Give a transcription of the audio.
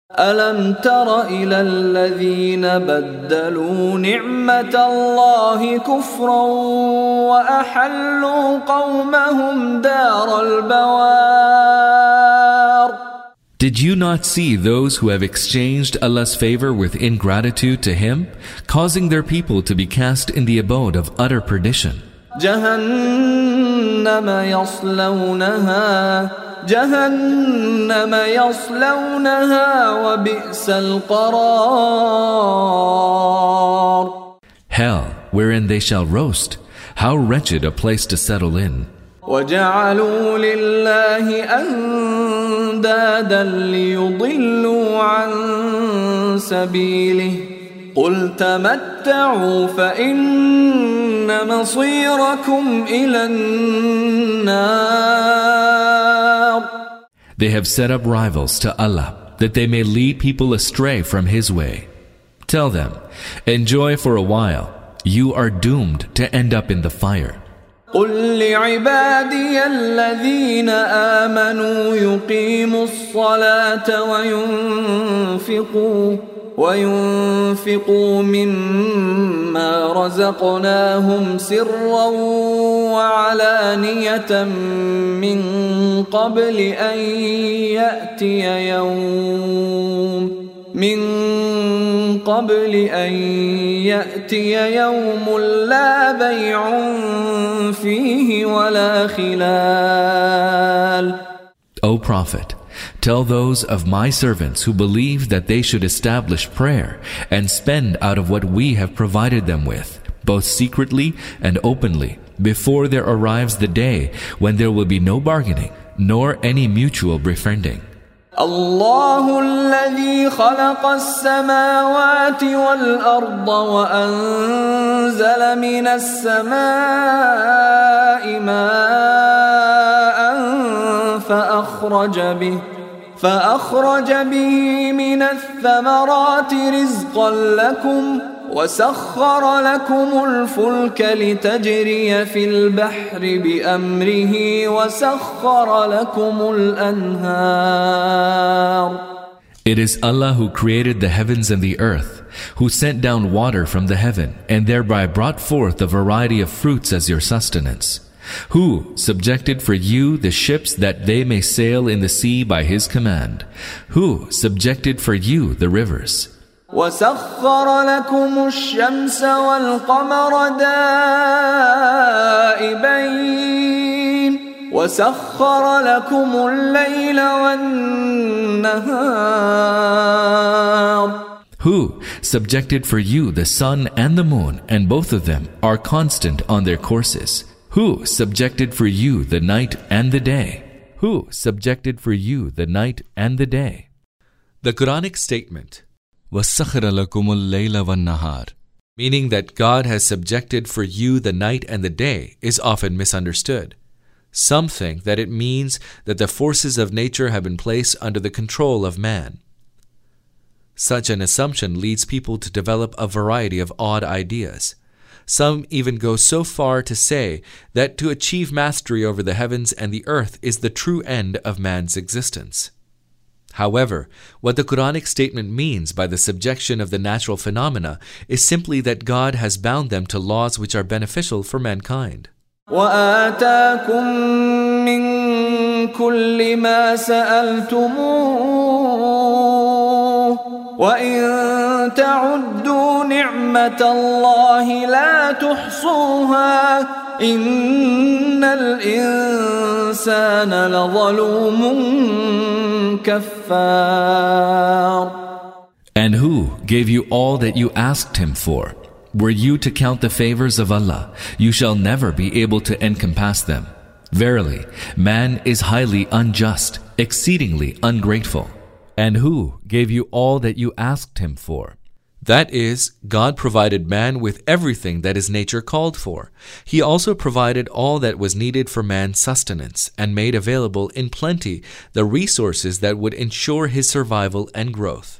ألم تر إلى الذين بدلوا نعمة الله كفرا وأحلوا قومهم دار البوار. Did you not see those who have exchanged Allah's favor with ingratitude to Him, causing their people to be cast in the abode of utter perdition? جهنم يصلونها وبئس القرار. Hell, wherein they shall roast. How wretched a place to settle in. وجعلوا لله أندادا ليضلوا عن سبيله قل تمتعوا فإن مصيركم إلى النار. They have set up rivals to Allah, that they may lead people astray from His way. Tell them, enjoy for a while. You are doomed to end up in the fire. قل لعبادي الذين آمنوا يقيموا الصلاة وينفقوا مما رزقناهم سرا وعلانية من قبل أن يأتي يوم لا بيع فيه ولا خلال. O Prophet, tell those of my servants who believe that they should establish prayer and spend out of what we have provided them with, both secretly and openly, before there arrives the day when there will be no bargaining, nor any mutual befriending. الله الذي خلق السماوات والأرض وأنزل من السماء ماء فأخرج به من الثمرات رزقا لكم وسخر لكم الفلك لتجري في البحر بأمره وسخر لكم الأنهار. It is Allah who created the heavens and the earth, who sent down water from the heaven and thereby brought forth a variety of fruits as your sustenance, who subjected for you the ships that they may sail in the sea by His command, who subjected for you the rivers. وسخر لكم الشمس والقمر دائبين وسخر لكم الليل والنهار. Who subjected for you the sun and the moon, and both of them are constant on their courses. Who subjected for you the night and the day? Who subjected for you the night and the day? The Quranic statement, وَسَخَّرَ لَكُمُ اللَّيْلَ وَالنَّهَارِ, meaning that God has subjected for you the night and the day, is often misunderstood. Some think that it means that the forces of nature have been placed under the control of man. Such an assumption leads people to develop a variety of odd ideas. Some even go so far to say that to achieve mastery over the heavens and the earth is the true end of man's existence. However, what the Quranic statement means by the subjection of the natural phenomena is simply that God has bound them to laws which are beneficial for mankind. وآتاكم من كل ما سألتموه وإن تعدوا نعمة الله لا تحصوها إن الإنسان لظلوم كفار. And who gave you all that you asked Him for? Were you to count the favors of Allah, you shall never be able to encompass them. Verily, man is highly unjust, exceedingly ungrateful. And who gave you all that you asked Him for? That is, God provided man with everything that his nature called for. He also provided all that was needed for man's sustenance and made available in plenty the resources that would ensure his survival and growth.